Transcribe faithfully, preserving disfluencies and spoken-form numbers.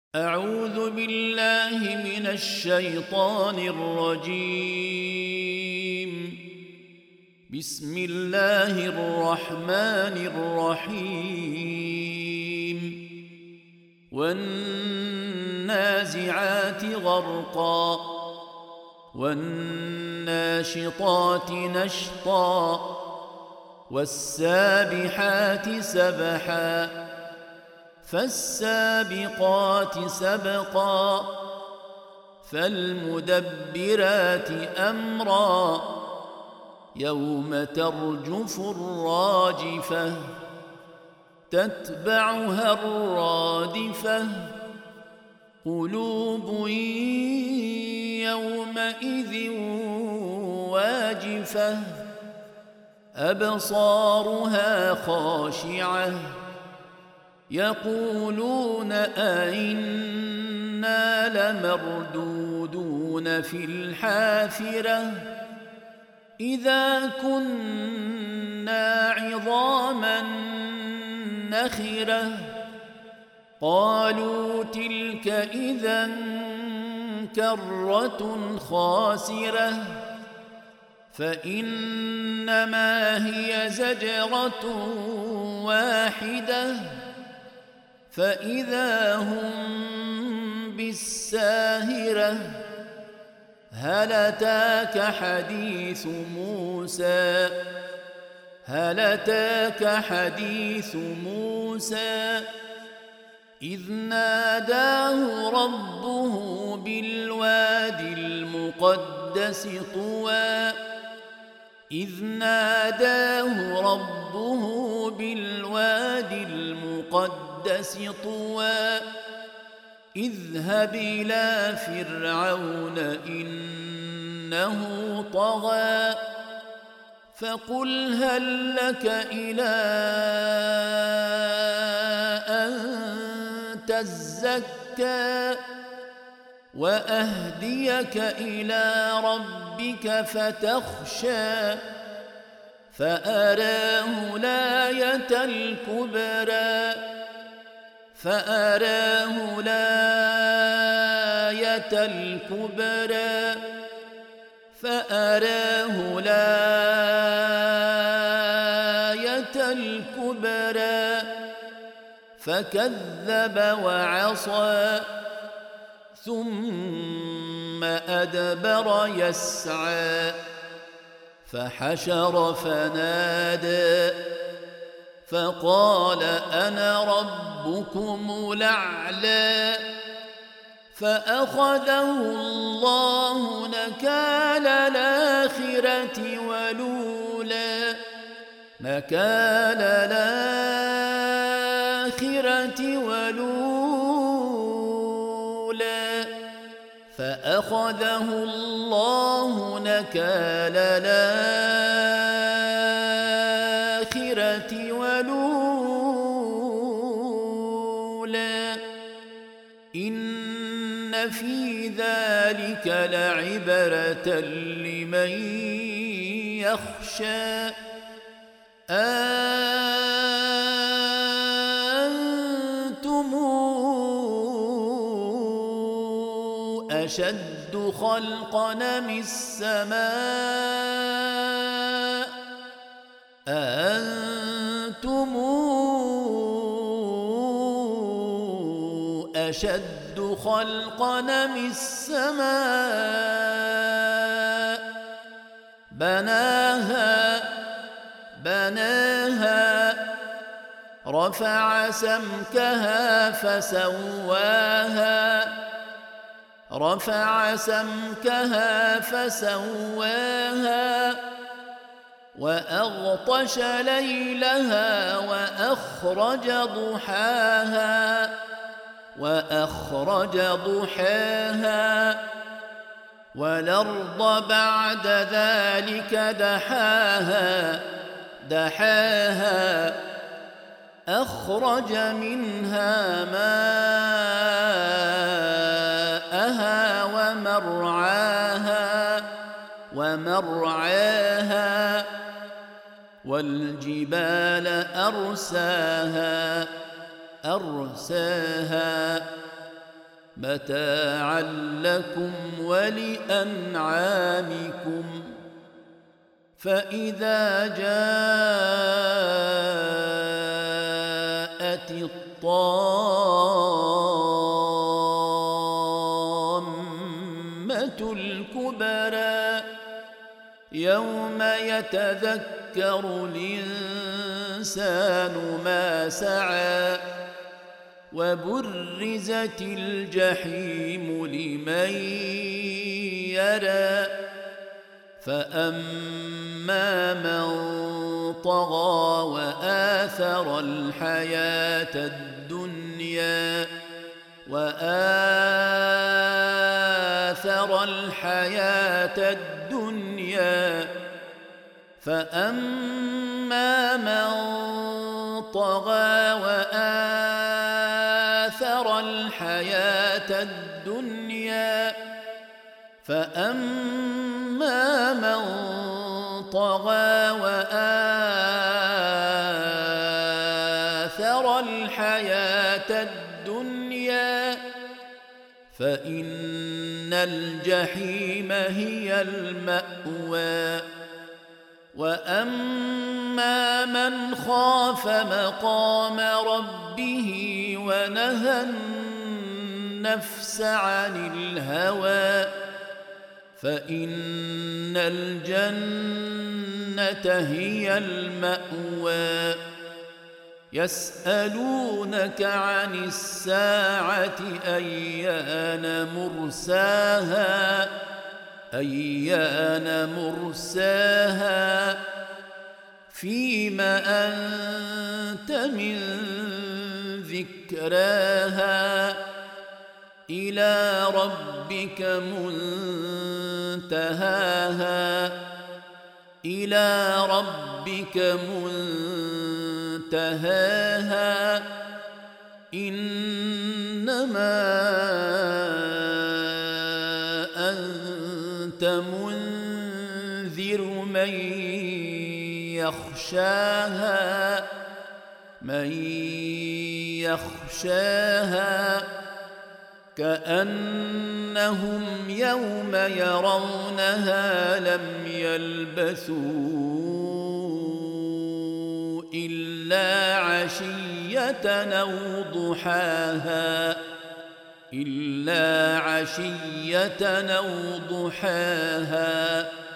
أعوذ بالله من الشيطان الرجيم. بسم الله الرحمن الرحيم. والنازعات غرقا والناشطات نشطا والسابحات سبحا فالسابقات سبقا فالمدبرات أمرا يوم ترجف الراجفة تتبعها الرادفة قلوب يومئذ واجفة أبصارها خاشعة يقولون أئنا لمردودون في الحافرة إذا كنا عظاما نخرة قالوا تلك إذا كرة خاسرة فإنما هي زجرة واحدة فإذا هم بالساهرة هل أتاك حديث موسى هل أتاك حديث موسى إذ ناداه ربه بالوادي المقدس طوى إذ ناداه ربه بالوادي المقدس طوى اذهب إلى فرعون إنه طغى فقل هل لك إلى أن تزكى وأهديك إلى ربك فتخشى فأراه الآية الكبرى فأراه الآية الكبرى فأراه الآية الكبرى فكذب وعصى ثم أدبر يسعى فحشر فنادى فقال أنا ربكم الأعلى فأخذه الله نكال الآخرة والأولى نكال الآخرة والأولى فأخذه الله نكال الآخرة والأولى إن في ذلك لعبرة لمن يخشى أنتم أشد خلقا أم السماء أأنتم أشد خلقا أم السماء بناها بناها رفع سمكها فسواها رفع سمكها فسواها وأغطش ليلها وأخرج ضحاها وأخرج ضحاها والأرض بعد ذلك دحاها دحاها أخرج منها ماءها ومرعاها ومرعاها والجبال أرساها أرساها متاعا لكم ولأنعامكم. فإذا جاءت الطامة الكبرى يوم يتذكر الإنسان ما سعى وبرزت الجحيم لمن يرى فأما من طغى وآثر الحياة الدنيا وآثر الحياة الدنيا فأما من طغى وآثر الحياة الدنيا فأما من طغى وآثر الحياة الدنيا فإن الجحيم هي المأوى. وأما من خاف مقام ربه ونهى النفس عن الهوى فإن الجنة هي المأوى. يسألونك عن الساعة أيان مرساها أيان مرساها فيما أنت من ذكراها إلى ربك منتهاها إلى ربك منتهاها. إنما أنت منذر من يخشاها من يخشاها كأنهم يوم يرونها لم يلبثوا إلا عشية أو ضحاها إلا عشية أو ضحاها.